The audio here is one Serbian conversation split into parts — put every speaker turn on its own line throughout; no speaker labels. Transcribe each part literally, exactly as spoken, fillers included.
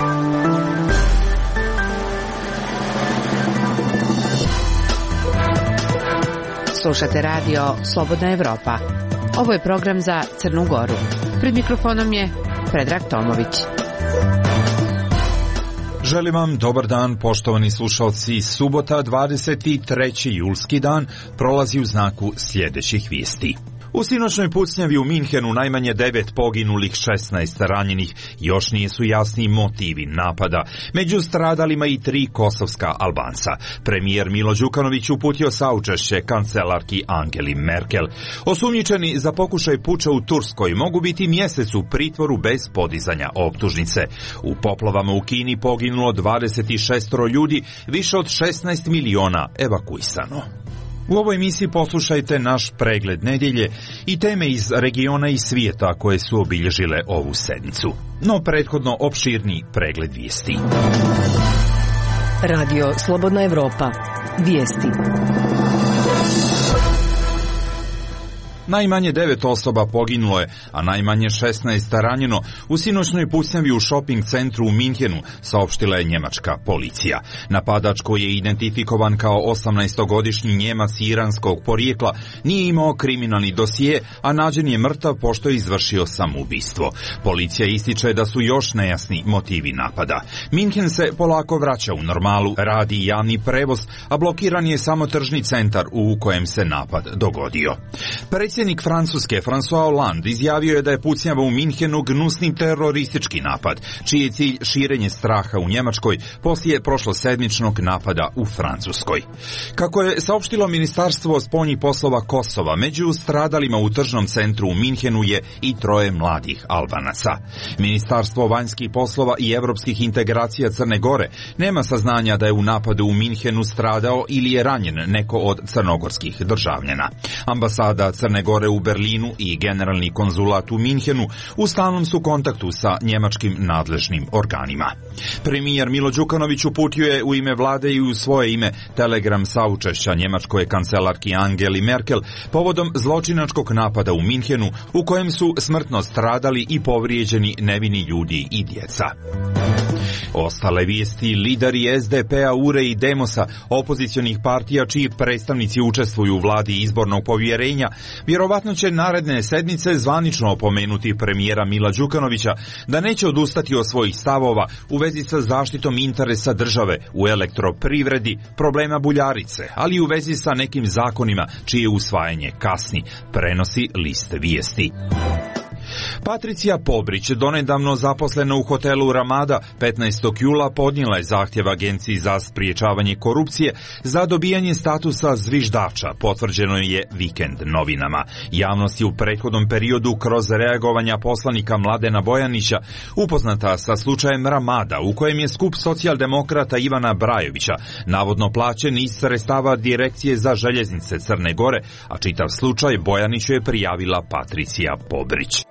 Slušate radio Slobodna Evropa. Ovo je program za Crnu Goru. Pred mikrofonom je Predrag Tomović.
Želim vam dobar dan, poštovani slušalci. Subota, dvadeset treći julski dan, prolazi u znaku sljedećih vijesti. U sinoćnoj pucnjavi u Minhenu najmanje devet poginulih, šesnaest ranjenih. Još nisu jasni motivi napada. Među stradalima i tri kosovska Albanca. Premijer Milo Đukanović uputio saučešće kancelarki Angeli Merkel. Osumnjičeni za pokušaj puča u Turskoj mogu biti mjesec u pritvoru bez podizanja optužnice. U poplavama u Kini poginulo dvadeset šest ljudi, više od šesnaest miliona evakuisano. U ovoj emisiji poslušajte naš pregled nedjelje i teme iz regiona i svijeta koje su obilježile ovu sedmicu. No prethodno opširni pregled vijesti.
Radio Slobodna Evropa. Vijesti.
Najmanje devet osoba poginulo je, a najmanje šesnaest ranjeno u sinoćnoj pucnjavi u šoping centru u Minhenu, saopštila je njemačka policija. Napadač, koji je identifikovan kao osamnaestogodišnji Njemac iranskog porijekla, nije imao kriminalni dosije, a nađen je mrtav pošto je izvršio samoubistvo. Policija ističe da su još nejasni motivi napada. Minhen se polako vraća u normalu, radi javni prevoz, a blokiran je samo tržni centar u kojem se napad dogodio. Predsjednik Francuske François Hollande izjavio je da je pucnjava u Minhenu gnusni teroristički napad, čiji je cilj širenje straha u Njemačkoj poslije prošlosedmičnog napada u Francuskoj. Kako je saopštilo Ministarstvo spoljnih poslova Kosova, među stradalima u tržnom centru u Minhenu je i troje mladih Albanaca. Ministarstvo vanjskih poslova i europskih integracija Crne Gore nema saznanja da je u napadu u Minhenu stradao ili je ranjen neko od crnogorskih državljana. Ambasada Crne Gore u Berlinu i generalni konzulat u Minhenu u stalnom su kontaktu sa njemačkim nadležnim organima. Premijer Milo Đukanović uputio je u ime vlade i u svoje ime telegram saučešća njemačkoj kancelarki Angeli Merkel povodom zločinačkog napada u Minhenu u kojem su smrtno stradali i povrijeđeni nevini ljudi i djeca. Ostale vijesti: lideri es de pe-a, U R E i Demosa, opozicionih partija čiji predstavnici učestvuju u vladi izbornog povjerenja, vjerovatno će naredne sedmice zvanično opomenuti premijera Mila Đukanovića da neće odustati od svojih stavova u vezi sa zaštitom interesa države u elektroprivredi, problema Buljarice, ali i u vezi sa nekim zakonima čije usvajanje kasni, prenosi List vijesti. Patricija Pobrić, donedavno zaposlena u hotelu Ramada, petnaestog jula podnijela je zahtjev Agenciji za spriječavanje korupcije za dobijanje statusa zviždača, potvrđeno je Vikend novinama. Javnost je u prethodnom periodu kroz reagovanja poslanika Mladena Bojanića upoznata sa slučajem Ramada, u kojem je skup socijaldemokrata Ivana Brajovića navodno plaćen iz sredstava Direkcije za željeznice Crne Gore, a čitav slučaj Bojaniću je prijavila Patricija Pobrić.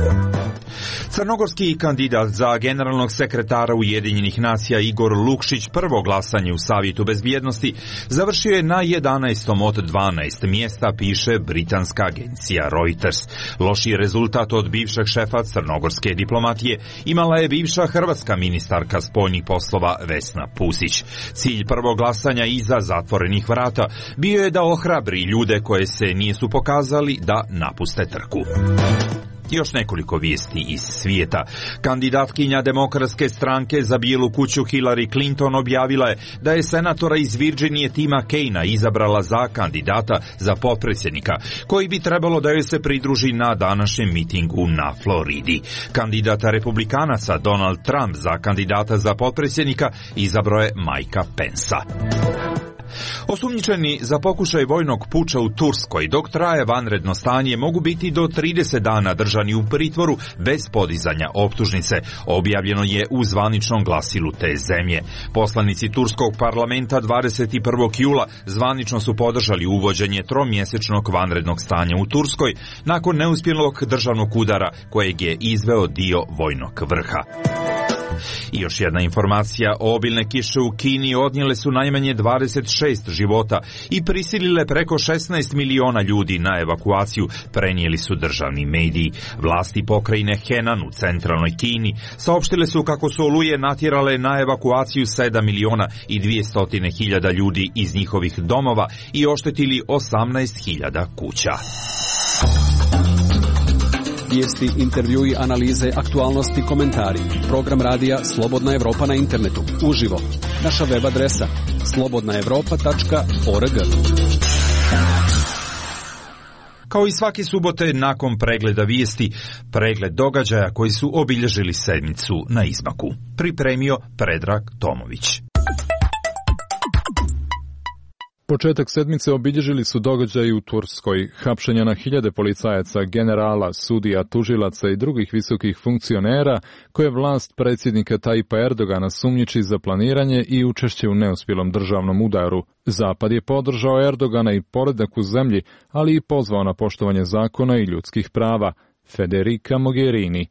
Crnogorski kandidat za generalnog sekretara Ujedinjenih nacija Igor Lukšić prvo glasanje u Savjetu bezbjednosti završio je na jedanaestom od dvanaest mjesta, piše britanska agencija Reuters. Lošiji rezultat od bivšeg šefa crnogorske diplomatije imala je bivša hrvatska ministarka spoljnih poslova Vesna Pusić. Cilj prvog glasanja iza zatvorenih vrata bio je da ohrabri ljude koje se nisu pokazali da napuste trku. Još nekoliko vijesti iz svijeta. Kandidatkinja Demokratske stranke za Bijelu kuću Hillary Clinton objavila je da je senatora iz Virginije Tima Kaina izabrala za kandidata za potpredsjednika, koji bi trebalo da joj se pridruži na današnjem mitingu na Floridi. Kandidata republikanaca Donald Trump za kandidata za potpredsjednika izabrao je Mikea Pensa. Osumnjičeni za pokušaj vojnog puča u Turskoj dok traje vanredno stanje mogu biti do trideset dana držani u pritvoru bez podizanja optužnice, objavljeno je u zvaničnom glasilu te zemlje. Poslanici turskog parlamenta dvadeset prvog jula zvanično su podržali uvođenje tromjesečnog vanrednog stanja u Turskoj nakon neuspjelog državnog udara kojeg je izveo dio vojnog vrha. I još jedna informacija, obilne kiše u Kini odnijele su najmanje dvadeset šest života i prisilile preko šesnaest miliona ljudi na evakuaciju, prenijeli su državni mediji. Vlasti pokrajine Henan u centralnoj Kini saopštile su kako su oluje natjerale na evakuaciju sedam miliona i dvjesto hiljada ljudi iz njihovih domova i oštetili osamnaest hiljada kuća.
Vijesti, intervjui, analize, aktualnosti, komentari. Program radija Slobodna Evropa na internetu. Uživo. Naša web adresa slobodna evropa tačka org.
Kao i svake subote, nakon pregleda vijesti, pregled događaja koji su obilježili sedmicu na izmaku. Pripremio Predrag Tomović.
Početak sedmice obilježili su događaji u Turskoj, hapšenja na hiljade policajaca, generala, sudija, tužilaca i drugih visokih funkcionera koje vlast predsjednika Tajipa Erdogana sumnjiči za planiranje i učešće u neuspjelom državnom udaru. Zapad je podržao Erdogana i poredak u zemlji, ali i pozvao na poštovanje zakona i ljudskih prava. Federica Mogherini.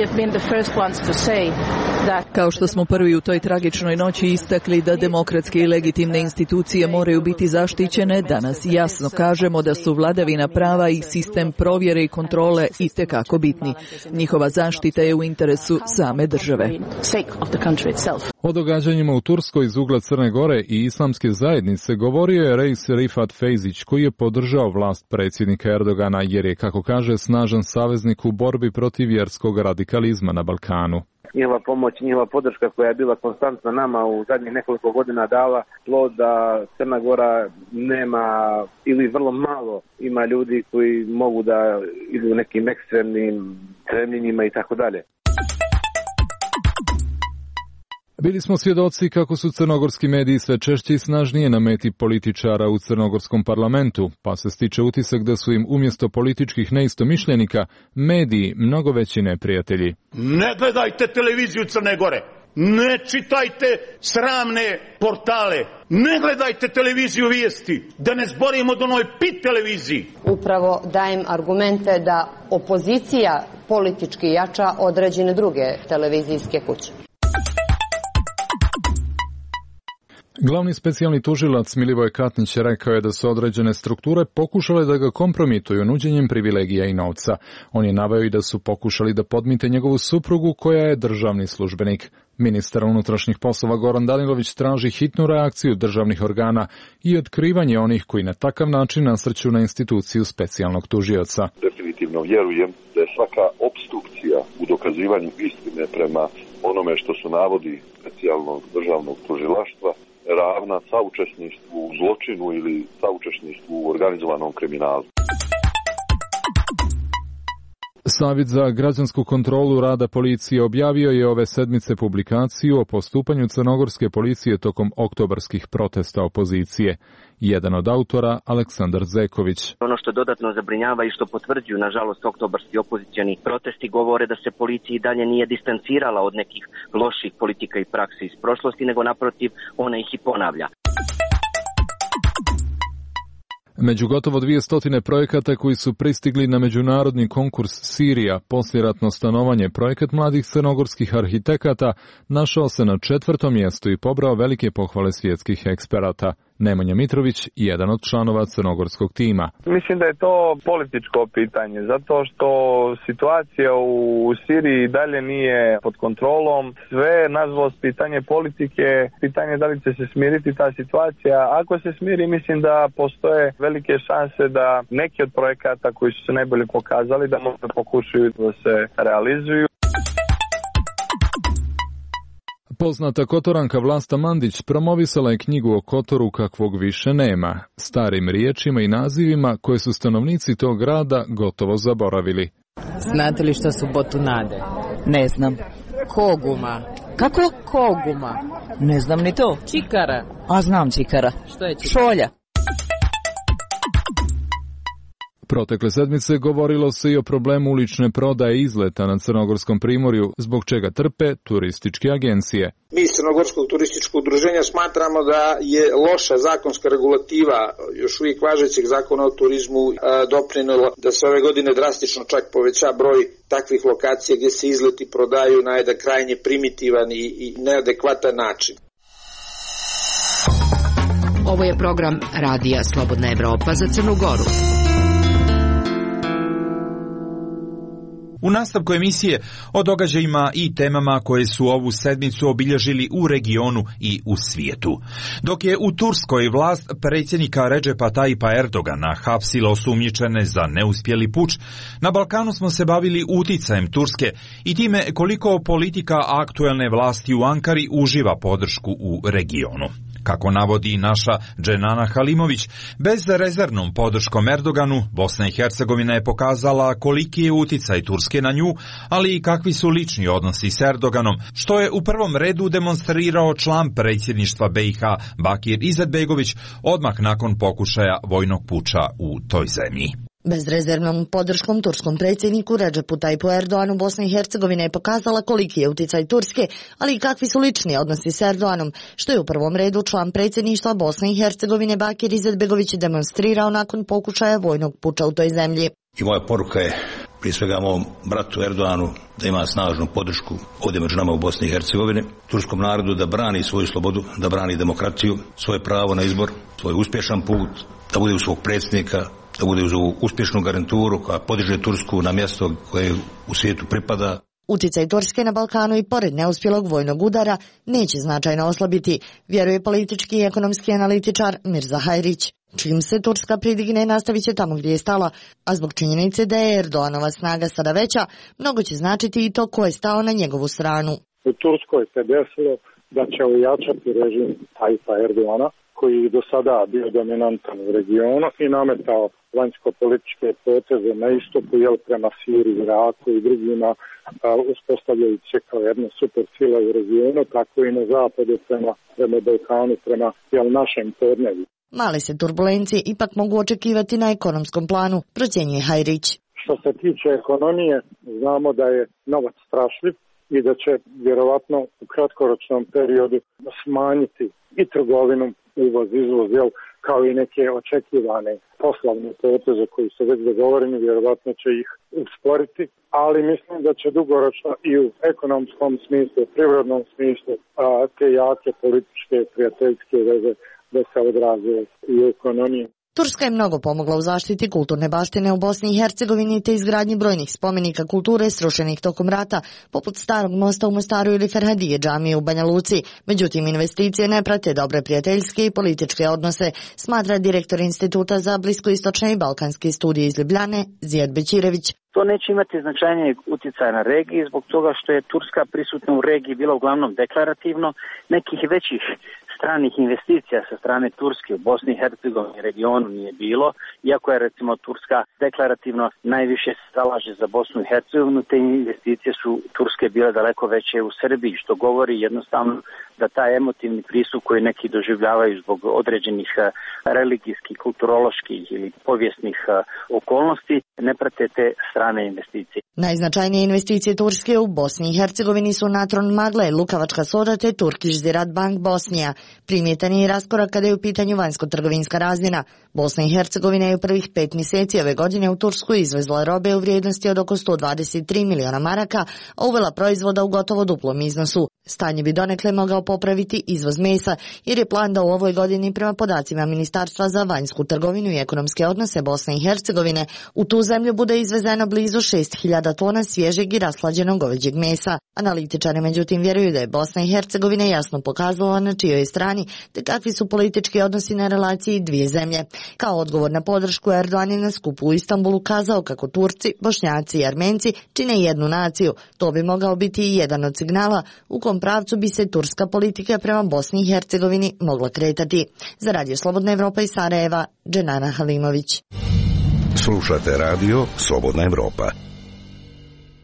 Kao što smo prvi u toj tragičnoj noći istakli da demokratske i legitimne institucije moraju biti zaštićene, danas jasno kažemo da su vladavina prava i sistem provjere i kontrole itekako bitni. Njihova zaštita je u interesu same države.
O događanjima u Turskoj iz ugla Crne Gore i islamske zajednice govorio je Reis Rifat Fejzić, koji je podržao vlast predsjednika Erdogana jer je, kako kaže, snažan saveznik u borbi protiv vjerskog radikalizma na Balkanu.
Njihova pomoć, njihova podrška koja je bila konstantna nama u zadnjih nekoliko godina dala plod da Crna Gora nema ili vrlo malo ima ljudi koji mogu da idu nekim ekstremnim stremljenjima i tako dalje.
Bili smo svjedoci kako su crnogorski mediji sve češće i snažnije na meti političara u crnogorskom parlamentu, pa se stiče utisak da su im umjesto političkih neistomišljenika mediji mnogo veći neprijatelji.
Ne gledajte televiziju Crne Gore, ne čitajte sramne portale, ne gledajte televiziju vijesti, da ne zborimo do onoj pit televiziji.
Upravo dajem argumente da opozicija politički jača određene druge televizijske kuće.
Glavni specijalni tužilac Milivoj Katnić rekao je da su određene strukture pokušale da ga kompromituju nuđenjem privilegija i novca. On je naveo i da su pokušali da podmite njegovu suprugu koja je državni službenik. Ministar unutrašnjih poslova Goran Danilović traži hitnu reakciju državnih organa i otkrivanje onih koji na takav način nasrću na instituciju specijalnog tužioca.
Definitivno vjerujem da je svaka opstrukcija u dokazivanju istine prema onome što su navodi specijalnog državnog tužilaštva ravna saučesništvu u zločinu ili saučesništvu u organizovanom kriminalu.
Savjet za građansku kontrolu rada policije objavio je ove sedmice publikaciju o postupanju crnogorske policije tokom oktobarskih protesta opozicije. Jedan od autora, Aleksandar Zeković.
Ono što dodatno zabrinjava i što potvrđuju, nažalost, oktobarski opozicijani protesti govore da se policija i dalje nije distancirala od nekih loših politika i praksi iz prošlosti, nego naprotiv ona ih i ponavlja.
Među gotovo dvije stotine projekata koji su pristigli na međunarodni konkurs Sirija, poslijeratno stanovanje, projekat mladih crnogorskih arhitekata našao se na četvrtom mjestu i pobrao velike pohvale svjetskih eksperata. Nemanja Mitrović, jedan od članova crnogorskog tima.
Mislim da je to političko pitanje, zato što situacija u Siriji dalje nije pod kontrolom. Sve, nažalost, pitanje politike, pitanje da li će se smiriti ta situacija. Ako se smiri, mislim da postoje velike šanse da neki od projekata koji su se najbolje pokazali da možda pokušaju da se realizuju.
Poznata Kotoranka Vlasta Mandić promovisala je knjigu o Kotoru kakvog više nema, starim riječima i nazivima koje su stanovnici tog grada gotovo zaboravili.
Znate li što su botunade?
Ne znam.
Koguma.
Kako?
Koguma.
Ne znam ni to.
Čikara.
A znam čikara.
Što je čikara?
Šolja.
Protekle sedmice govorilo se i o problemu ulične prodaje izleta na Crnogorskom primorju, zbog čega trpe turističke agencije.
Mi iz Crnogorskog turističkog udruženja smatramo da je loša zakonska regulativa još uvijek važećeg zakona o turizmu doprinela da se ove godine drastično čak poveća broj takvih lokacija gdje se izleti prodaju na jedan krajnje primitivan i, i neadekvatan način.
Ovo je program Radija Slobodna Evropa za Crnu Goru.
U nastavku emisije o događajima i temama koje su ovu sedmicu obilježili u regionu i u svijetu. Dok je u Turskoj vlast predsjednika Redžepa Tajipa Erdogana hapsila osumnjičene za neuspjeli puč, na Balkanu smo se bavili uticajem Turske i time koliko politika aktuelne vlasti u Ankari uživa podršku u regionu. Kako navodi naša Dženana Halimović, bezrezervnom podrškom Erdoganu, Bosna i Hercegovina je pokazala koliki je uticaj Turske na nju, ali i kakvi su lični odnosi s Erdoganom, što je u prvom redu demonstrirao član predsjedništva B i H Bakir Izetbegović odmah nakon pokušaja vojnog puča u toj zemlji.
Bezrezervnom podrškom turskom predsjedniku Redžepu Tajipu Erdoganu Bosna i Hercegovina je pokazala koliki je uticaj Turske, ali i kakvi su lični odnosi s Erdoganom, što je u prvom redu član predsjedništva Bosne i Hercegovine Bakir Izetbegović demonstrirao nakon pokušaja vojnog puča u toj zemlji.
I moja poruka je prije svega mom bratu Erdoganu da ima snažnu podršku ovdje među nama u Bosni i Hercegovini, turskom narodu da brani svoju slobodu, da brani demokraciju, svoje pravo na izbor, svoj uspješan put, da bude u svog predsjednika, da bude uz ovu uspješnu garanturu koja podiže Tursku na mjesto koje u svijetu pripada.
Uticaj Turske na Balkanu i pored neuspjelog vojnog udara neće značajno oslabiti, vjeruje politički i ekonomski analitičar Mirza Hajrić. Čim se Turska pridigne, nastavit će tamo gdje je stala, a zbog činjenice da je Erdoganova snaga sada veća, mnogo će značiti i to ko je stao na njegovu stranu.
U Turskoj se desilo da će ojačati režim Tajipa Erdogana, koji je do sada bio dominantan u regionu i nametao vanjsko-političke poteze na istoku, jel prema Siriji, Iraku i drugima, uspostavljajući se kao jedna super sila u regionu, tako i na zapadu prema, prema Balkanu, prema jel, našem podneblju.
Male se turbulencije ipak mogu očekivati na ekonomskom planu, procjenjuje Hajrić.
Što se tiče ekonomije, znamo da je novac strašljiv i da će vjerovatno u kratkoročnom periodu smanjiti i trgovinu, uvoz, izvoz, jel, kao i neke očekivane poslovne poteze koji su već dogovoreni, vjerovatno će ih usporiti, ali mislim da će dugoročno i u ekonomskom smislu, privrednom smislu, a, te jake političke, prijateljske veze da se odraze i u ekonomiji.
Turska je mnogo pomogla u zaštiti kulturne baštine u Bosni i Hercegovini te izgradnji brojnih spomenika kulture srušenih tokom rata, poput Starog mosta u Mostaru ili Ferhadije džamije u Banja Luci. Međutim, investicije ne prate dobre prijateljske i političke odnose, smatra direktor Instituta za bliskoistočne i balkanske studije iz Ljubljane, Zijad Bećirević.
To neće imati značajnijeg utjecaja na regiji zbog toga što je Turska prisutna u regiji bila uglavnom deklarativno, nekih većih stranih investicija sa strane Turske u Bosni i Hercegovini regionu nije bilo, iako je recimo Turska deklarativno najviše se zalaže za Bosnu i Hercegovinu, te investicije su Turske bile daleko veće u Srbiji, što govori jednostavno da taj emotivni pristup koji neki doživljavaju zbog određenih religijskih, kulturoloških ili povijesnih okolnosti ne prate te strane investicije.
Najznačajnije investicije Turske u Bosni i Hercegovini su Natron Magle, Lukavačka soda te Turkish Ziraat Bank Bosnija. Primjetan je i raskorak kada je u pitanju vanjsko-trgovinska razmjena. Bosna i Hercegovina je u prvih pet mjeseci ove godine u Tursku izvezla robe u vrijednosti od oko sto dvadeset tri miliona maraka, a uvela proizvoda u gotovo duplom iznosu. Stanje bi donekle mogao popraviti izvoz mesa, jer je plan da u ovoj godini prema podacima Ministarstva za vanjsku trgovinu i ekonomske odnose Bosne i Hercegovine u tu zemlju bude izvezeno blizu šest hiljada tona svježeg i rashlađenog goveđeg mesa. Analitičari međutim vjeruju da je Bosna i Hercegovina jasno pokazala na čijoj je strani te kakvi su politički odnosi na relaciji dvije zemlje. Kao odgovor na podršku, Erdogan je na skupu u Istanbulu kazao kako Turci, Bošnjaci i Armenci čine jednu naciju. To bi mogao biti i jedan od signala u kom pravcu bi se turska politika prema Bosni i Hercegovini mogla kretati. Za Radio Slobodna Evropa iz Sarajeva, Dženana Halimović.
Slušate Radio Slobodna Evropa.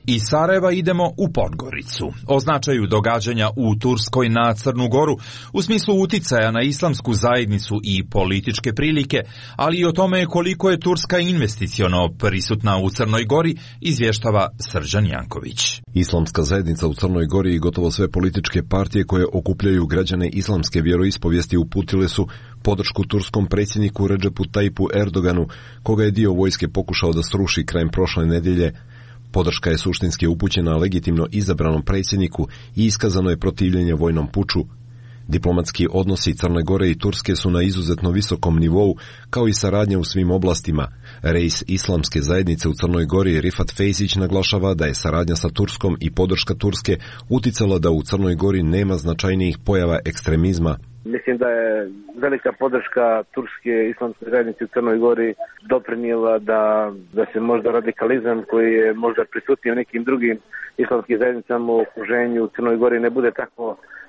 Iz Sarajeva idemo u Podgoricu. O značaju događanja u Turskoj na Crnu Goru u smislu uticaja na islamsku zajednicu i političke prilike, ali i o tome koliko je Turska investiciono prisutna u Crnoj Gori, izvještava Srđan Janković.
Islamska zajednica u Crnoj Gori i gotovo sve političke partije koje okupljaju građane islamske vjeroispovijesti uputile su podršku turskom predsjedniku Redžepu Tajipu Erdoganu, koga je dio vojske pokušao da sruši krajem prošle nedjelje. Podrška je suštinski upućena legitimno izabranom predsjedniku i iskazano je protivljenje vojnom puču. Diplomatski odnosi Crne Gore i Turske su na izuzetno visokom nivou, kao i saradnja u svim oblastima. Reis islamske zajednice u Crnoj Gori Rifat Fejzić naglašava da je saradnja sa Turskom i podrška Turske uticala da u Crnoj Gori nema značajnijih pojava ekstremizma.
Mislim da je velika podrška Turske islamske zajednice u Crnoj Gori doprinijela da, da se možda radikalizam koji je možda prisutniji u nekim drugim islamskim zajednicama u okruženju u Crnoj Gori ne bude tako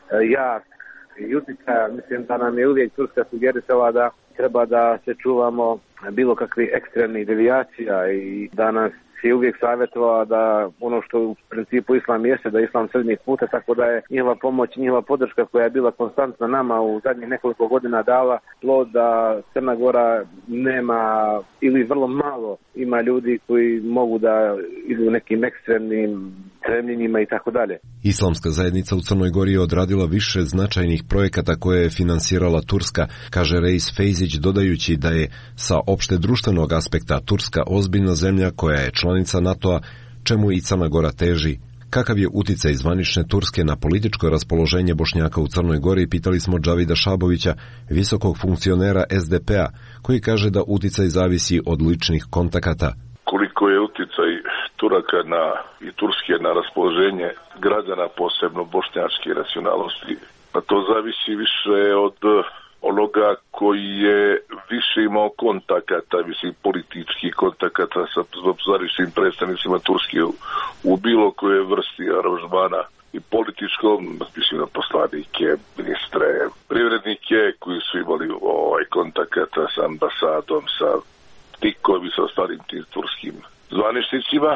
jak i uticaja. Mislim da nam je uvijek Turska sugerisala da treba da se čuvamo bilo kakvih ekstremnih devijacija i da nas je uvijek savjetovala da ono što u principu islam jeste, da je islam srednjih puta, tako da je njihova pomoć, njihova podrška koja je bila konstantna nama u zadnjih nekoliko godina dala plod da Crna Gora nema ili vrlo malo ima ljudi koji mogu da idu nekim ekstremnim stremljenjima i tako dalje.
Islamska zajednica u Crnoj Gori je odradila više značajnih projekata koje je finansirala Turska, kaže Reis Fejzić, dodajući da je sa opšte društvenog aspekta Turska ozbiljna zemlja koja je članica NATO-a, čemu i Crna Gora teži. Kakav je uticaj zvanične Turske na političko raspoloženje Bošnjaka u Crnoj Gori, pitali smo Džavida Šabovića, visokog funkcionera S D P-a, koji kaže da uticaj zavisi od ličnih kontakata.
Koliko je uticaj Turaka na, i Turske na raspoloženje građana, posebno bošnjačke nacionalnosti, a to zavisi više od onoga koji je više imao kontakata, mislim, političkih kontakata sa zvaničnim predstavnicima Turske u, u bilo koje vrsti aranžmana i političkom, mislim na poslanike, ministre, privrednike koji su imali ovaj kontakata sa ambasadom, sa tikom i sa ostalim tim turskim zvaničnicima,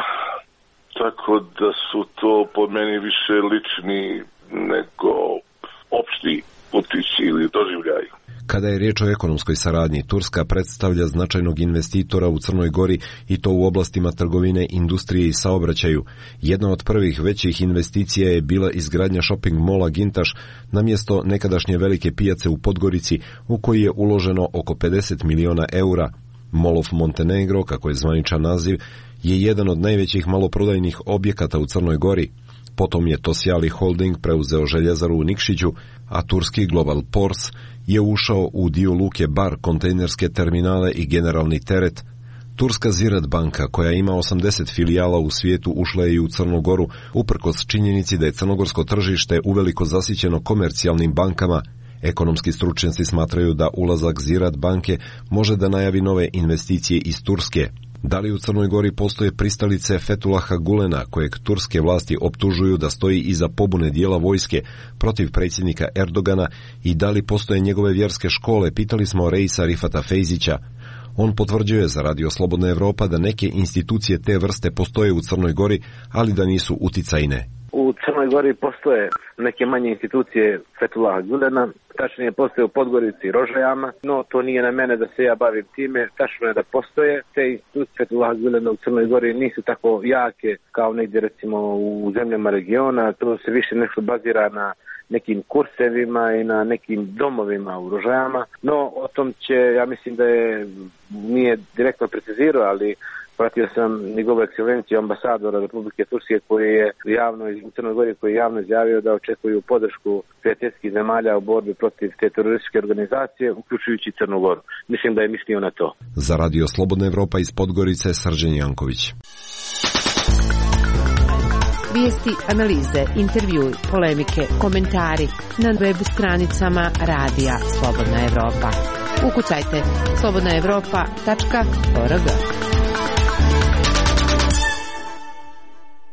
tako da su to po meni više lični nego opšti utici ili doživljaj.
Kada je riječ o ekonomskoj saradnji, Turska predstavlja značajnog investitora u Crnoj Gori i to u oblastima trgovine, industrije i saobraćaju. Jedna od prvih većih investicija je bila izgradnja shopping mola Gintaš na mjesto nekadašnje velike pijace u Podgorici, u koji je uloženo oko pedeset miliona eura. Mall of Montenegro, kako je zvaničan naziv, je jedan od najvećih maloprodajnih objekata u Crnoj Gori. Potom je Tosjali Holding preuzeo željezaru u Nikšiću, a turski Global Ports je ušao u dio luke Bar, kontejnerske terminale i generalni teret. Turska Ziraat banka, koja ima osamdeset filijala u svijetu, ušla je i u Crnu Goru, uprkos činjenici da je crnogorsko tržište uveliko zasićeno komercijalnim bankama. Ekonomski stručnjaci smatraju da ulazak Ziraat banke može da najavi nove investicije iz Turske. Da li u Crnoj Gori postoje pristalice Fethullaha Gulena, kojeg turske vlasti optužuju da stoji iza pobune dijela vojske protiv predsjednika Erdogana, i da li postoje njegove vjerske škole, pitali smo Reisa Rifata Fejzića. On potvrđuje za Radio Slobodna Evropa da neke institucije te vrste postoje u Crnoj Gori, ali da nisu uticajne.
U Crnoj Gori postoje neke manje institucije Fethullaha Gulena, tačnije postoje u Podgorici i Rožajama, no to nije na mene da se ja bavim time, tačno je da postoje. Te institucije Fethullaha Gulena u Crnoj Gori nisu tako jake kao negdje recimo u zemljama regiona, to se više nešto bazira na nekim kursevima i na nekim domovima u Rožajama, no o tom će, ja mislim da je, nije direktno precizirao, ali pratio sam njegovu ekscelenciju ambasadora Republike Turske koji je javno u Crnoj Gori koji je javno izjavio da očekuju podršku prijateljskih zemalja u borbi protiv te terorističke organizacije, uključujući Crnu Goru. Mislim da je mislio na to.
Za Radio Slobodna Evropa iz Podgorice, Srđan Janković.
Vijesti, analize, intervjui, polemike, komentari na web stranicama Radija Slobodna Evropa. Ukucajte slobodna evropa tačka org.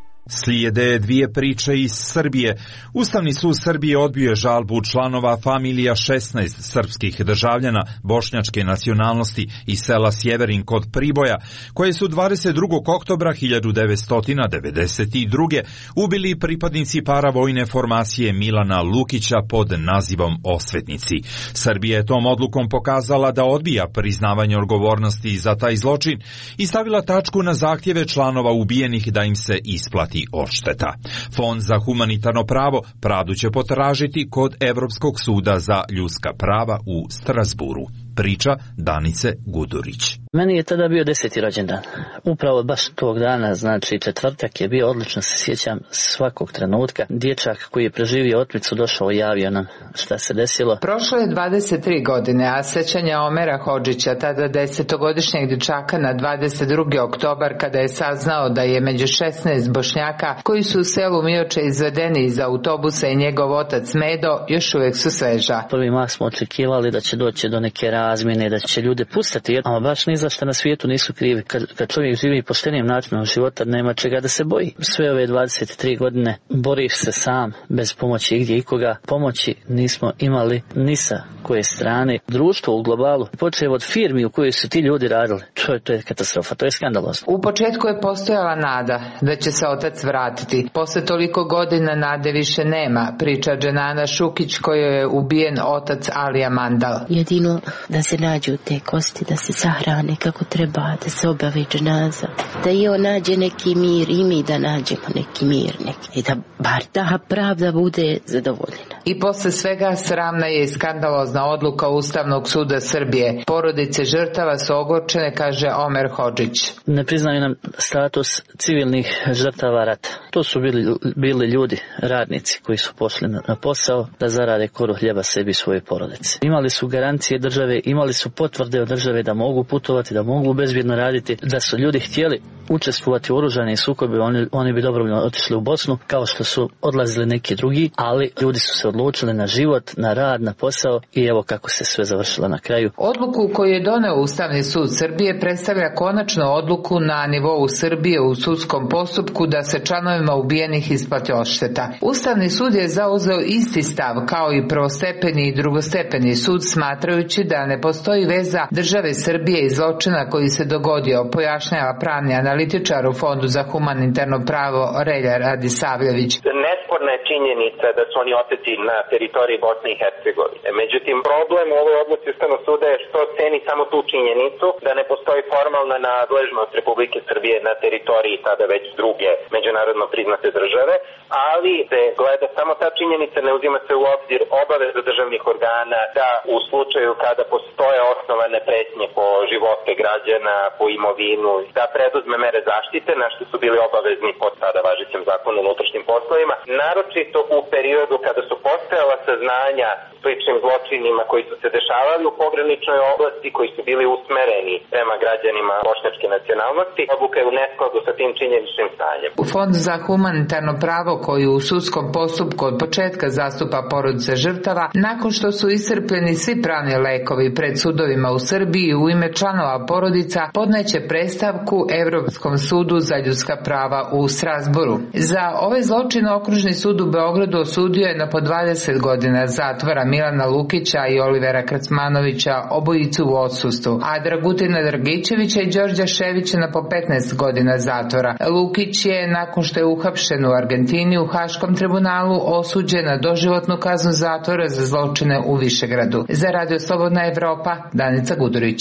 Slijede dvije priče iz Srbije. Ustavni sud Srbije odbio je žalbu članova familija šesnaest srpskih državljana bošnjačke nacionalnosti iz sela Sjeverin kod Priboja, koje su dvadeset drugog oktobra hiljadu devetsto devedeset druge. ubili pripadnici paravojne formacije Milana Lukića pod nazivom Osvetnici. Srbija je tom odlukom pokazala da odbija priznavanje odgovornosti za taj zločin i stavila tačku na zahtjeve članova ubijenih da im se isplati odšteta. Fond za humanitarno pravo pravdu će potražiti kod Evropskog suda za ljudska prava u Strasburu. Priča Danice Gudurić.
Meni je tada bio deseti rođendan. Upravo baš tog dana, znači četvrtak je bio, odlično se sjećam svakog trenutka. Dječak koji je preživio otmicu došao i javio nam šta se desilo.
Prošlo je dvadeset tri godine, a sećanja Omera Hodžića, tada desetogodišnjeg dječaka, na dvadeset drugi oktobar, kada je saznao da je među šesnaest Bošnjaka koji su u selu Mioče izvedeni iz autobusa i njegov otac Medo, još uvijek su sveža.
Prvi mah smo očekivali da će doći do neke razmjene, da će ljude pustiti, ama baš ni za što na svijetu nisu krivi. Kad, kad čovjek živi poštenim načinom života, nema čega da se boji. Sve ove dvadeset tri godine boriš se sam, bez pomoći igdje ikoga. Pomoći nismo imali ni sa koje strane. Društvo u globalu, počev od firmi u kojoj su ti ljudi radili, to je, to je katastrofa, to je skandalozno.
U početku je postojala nada da će se otac vratiti. Posle toliko godina nade više nema, priča Dženana Šukić, kojoj je ubijen otac Alija Mandal.
Jedino da se nađu te kosti, da se sahrane kako treba, da se obavi dženaza, da i on nađe neki mir i mi da nađemo neki mir, neki, i da bar ta pravda bude zadovoljena.
I posle svega sramna je i skandalozna odluka Ustavnog suda Srbije. Porodice žrtava su ogorčene, kaže Omer Hodžić.
Ne priznaju nam status civilnih žrtava rata. To su bili, bili ljudi, radnici koji su pošli na, na posao da zarade koru hljeba sebi i svoje porodice. Imali su garancije države, imali su potvrde od države da mogu putovati, da mogu bezbjedno raditi, da su ljudi htjeli učestvovati u oružanim sukobi, oni, oni bi dobrovoljno otišli u Bosnu, kao što su odlazili neki drugi, ali ljudi su se odlučili na život, na rad, na posao i evo kako se sve završilo na kraju.
Odluku koju je doneo Ustavni sud Srbije predstavlja konačnu odluku na nivou Srbije u sudskom postupku da se članovima ubijenih isplati odšteta. Ustavni sud je zauzeo isti stav kao i prvostepeni i drugostepeni sud, smatrajući da ne postoji veza države Srbije i zločina koji se dogodio, pojašnjava pravni analitičar u Fondu za humanitarno pravo Relja Radisavljević.
Nesporna je činjenica da su oni oteti na teritoriji Bosne i Hercegovine. Međutim, problem u ovoj odluci Ustavnog suda je što ceni samo tu činjenicu da ne postoji formalna nadležnost Republike Srbije na teritoriji tada već druge međunarodno priznate države, ali se gleda samo ta činjenica, ne uzima se u obzir obaveza državnih organa da u slučaju kada postoje osnovane pretnje po živote građana, po imovinu, da preduzme mere zaštite, na što su bili obavezni pod tada važećem zakonu o unutrašnjim poslovima, naročito u periodu kada su postojala saznanja sličnim zločinima koji su se dešavali u pograničnoj oblasti, koji su bili usmereni prema građanima bošnjačke nacionalnosti. Odluka je u neskladu sa tim činjeničnim stanjem.
U Fondu za humanitarno pravo, koji u sudskom postupku od početka zastupa porodice žrtava, nakon što su iscrpljeni svi pravni lekovi pred sudovima u Srbiji, u ime članova porodica podneće predstavku Evropskom sudu za ljudska prava u Strasburu. Za ovaj zločin Okružni sud u Beogradu osudio je na po dvadeset godina zatvora Milana Lukića i Olivera Krcmanovića, obojicu u odsustvu, a Dragutina Dragićevića i Đorđa Ševića na po petnaest godina zatvora. Lukić je, nakon što je uhapšen u Argentini u Haškom tribunalu, osuđen na doživotnu kaznu zatvora za zločine u Višegradu. Za Radio Slobodna Evropa, Danica Gudurić.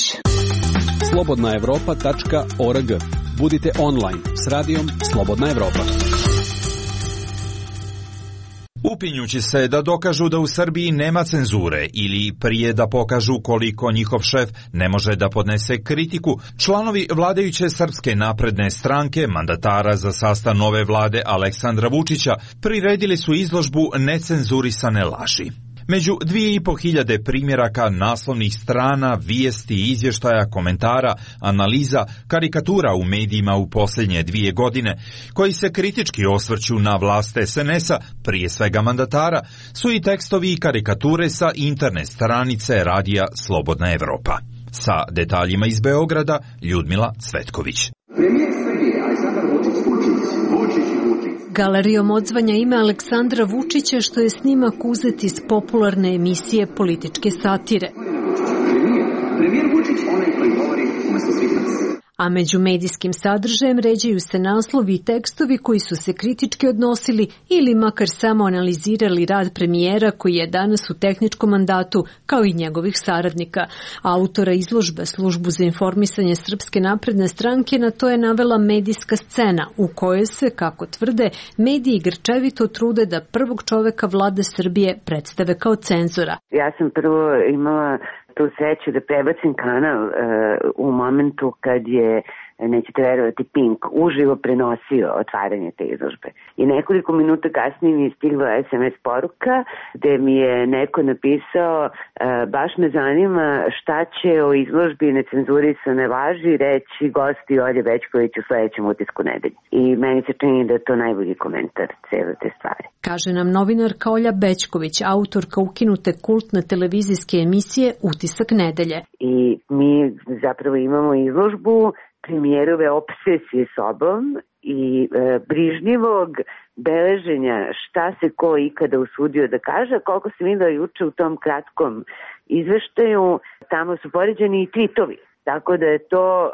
slobodna evropa tačka org. Budite online s radijom Slobodna Evropa.
Upinjući se da dokažu da u Srbiji nema cenzure ili prije da pokažu koliko njihov šef ne može da podnese kritiku, članovi vladajuće Srpske napredne stranke, mandatara za sastav nove vlade Aleksandra Vučića, priredili su izložbu Necenzurisane laži. Među dvije i po hiljade primjeraka naslovnih strana, vijesti, izvještaja, komentara, analiza, karikatura u medijima u posljednje dvije godine, koji se kritički osvrću na vlast es en es a, prije svega mandatara, su i tekstovi i karikature sa internet stranice radija Slobodna Evropa. Sa detaljima iz Beograda, Ljudmila Cvetković.
Premijer Srbije Aleksandar Vučić, Vučić, Vučić, Vučić.
Galerijom odzvanja ime Aleksandra Vučića, što je snimak uzet iz popularne emisije političke satire.
Premijer Vučić, onaj koji govori umesto svih nas.
A među medijskim sadržajem ređaju se naslovi i tekstovi koji su se kritički odnosili ili makar samo analizirali rad premijera koji je danas u tehničkom mandatu, kao i njegovih saradnika. Autora izložbe Službu za informisanje Srpske napredne stranke na to je navela medijska scena u kojoj se, kako tvrde, mediji grčevito trude da prvog čoveka vlade Srbije predstave kao cenzora.
Ja sam prvo imala tu sreću da prebacim kanal uh, u momentu kad je, nećete verovati, Pink uživo prenosio otvaranje te izložbe. I nekoliko minuta kasnije mi je stigla es em es poruka gde mi je neko napisao uh, baš me zanima šta će o izložbi necenzurisane laži reći gosti Olje Bećković u sledećem utisku nedelje. I meni se čini da je to najbolji komentar cele te stvari.
Kaže nam novinarka Olja Bećković, autorka ukinute kultne televizijske emisije Utisak nedelje.
I mi zapravo imamo izložbu premijerove obsesije sobom i e, brižnjivog beleženja šta se ko ikada usudio da kaže. Koliko sam videla juče u tom kratkom izveštaju, tamo su poređeni i tvitovi. Tako da je to a,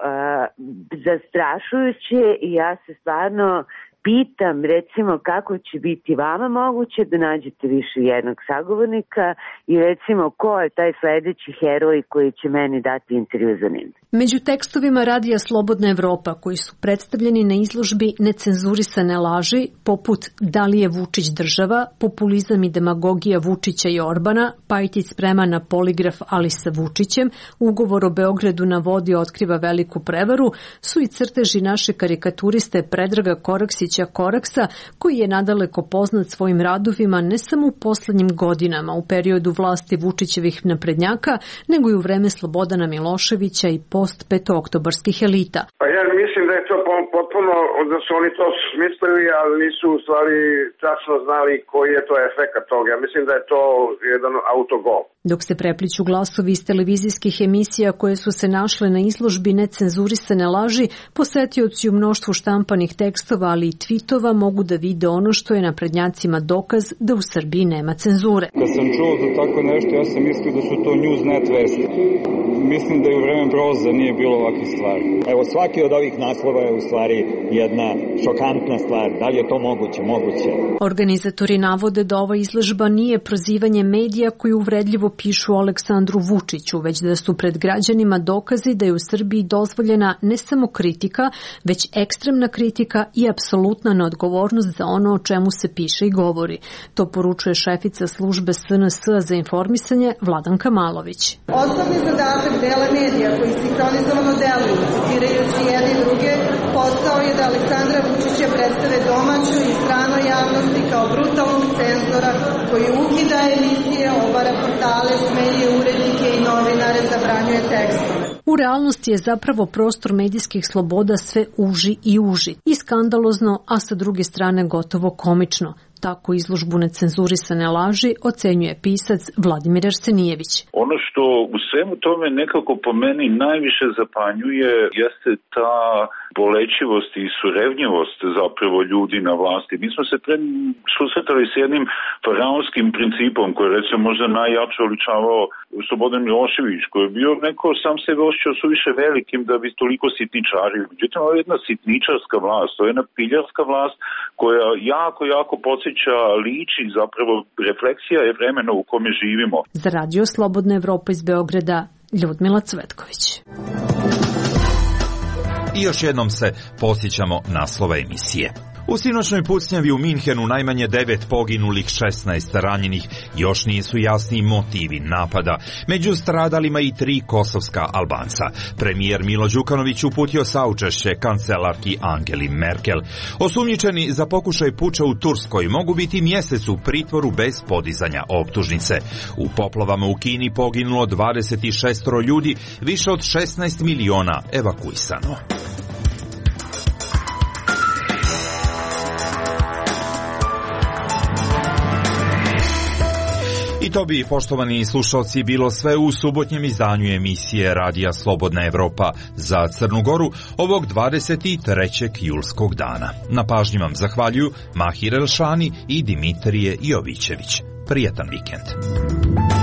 zastrašujuće i ja se stvarno pitam, recimo, kako će biti vama moguće da nađete više jednog sagovornika i recimo ko je taj sledeći heroj koji će meni dati intervju za njim.
Među tekstovima radija Slobodna Evropa koji su predstavljeni na izložbi necenzurisane laži, poput Da li je Vučić država, populizam i demagogija Vučića i Orbana, Pajtić sprema na poligraf ali sa Vučićem, ugovor o Beogradu na vodi otkriva veliku prevaru, su i crteži naše karikaturiste Predraga Koraksića Koraksa, koji je nadaleko poznat svojim radovima ne samo u poslednjim godinama u periodu vlasti Vučićevih naprednjaka, nego i u vreme Slobodana Miloševića i post-petooktobarskih elita.
Pa ja mislim da je to potpuno, da su oni to smislili, ali nisu u stvari tačno znali koji je to efekat toga. Ja mislim da je to jedan autogol.
Dok se prepliću glasovi iz televizijskih emisija koje su se našle na izložbi necenzurisane laži, posetioci u mnoštvu štampanih tekstova, ali i tvitova mogu da vide ono što je naprednjacima dokaz da u Srbiji nema cenzure.
Kad sam čuo za tako nešto, ja sam mislio da su to Newsnet vesti. Mislim da i u vreme Broza nije bilo ovakve stvari.
Evo, svaki od ovih naslova je u stvari jedna šokantna stvar. Da li je to moguće? Moguće.
Organizatori navode da ova izložba nije prozivanje medija koji uvredljivo pišu o Aleksandru Vučiću, već da su pred građanima dokazi da je u Srbiji dozvoljena ne samo kritika, već ekstremna kritika i apsolutna neodgovornost za ono o čemu se piše i govori. To poručuje šefica službe S N S za informisanje Vladanka Malović.
Osnovni zadatak dela medija koji sinhronizovano deluju, citirajući jedne i druge, postao je da Aleksandra Vučića predstave domaću i stranoj javnosti kao brutalnog cenzora koji ukida emisije, obara portale, smenjuje urednike i novinare, zabranjuje tekstove.
U realnosti je zapravo prostor medijskih sloboda sve uži i uži. I skandalozno, a sa druge strane gotovo komično. Tako izložbu necenzurisane laži ocenjuje pisac Vladimir Arsenijević.
Ono što u svemu tome nekako po meni najviše zapanjuje jeste ta bolećivost i surevnjivost zapravo ljudi na vlasti. Mi smo se pre susretali s jednim faraonskim principom koji je recimo možda najjače oličavao Slobodan Milošević, koji je bio neko sam sebe osjećao suviše velikim da bi toliko sitničario. Međutim, ovo je jedna sitničarska vlast, to je jedna piljarska vlast koja jako, jako podsjeća, liči, zapravo refleksija je vremena u kome živimo.
Za radio Slobodna Evropa iz Beograda, Ljudmila Cvetković.
I još jednom se posjećamo naslova emisije. U sinoćnoj pucnjavi u Minhenu najmanje devet poginulih, šesnaest ranjenih, još nisu jasni motivi napada. Među stradalima i tri kosovska Albanca. Premijer Milo Đukanović uputio saučešće kancelarki Angeli Merkel. Osumnjičeni za pokušaj puča u Turskoj mogu biti mjesec u pritvoru bez podizanja optužnice. U poplavama u Kini poginulo dvadeset šest ljudi, više od šesnaest miliona evakuisano. I to bi, poštovani slušalci, bilo sve u subotnjem izdanju emisije Radija Slobodna Evropa za Crnu Goru ovog dvadeset trećeg julskog dana. Na pažnji vam zahvaljuju Mahir Elšani i Dimitrije Jovićević. Prijetan vikend.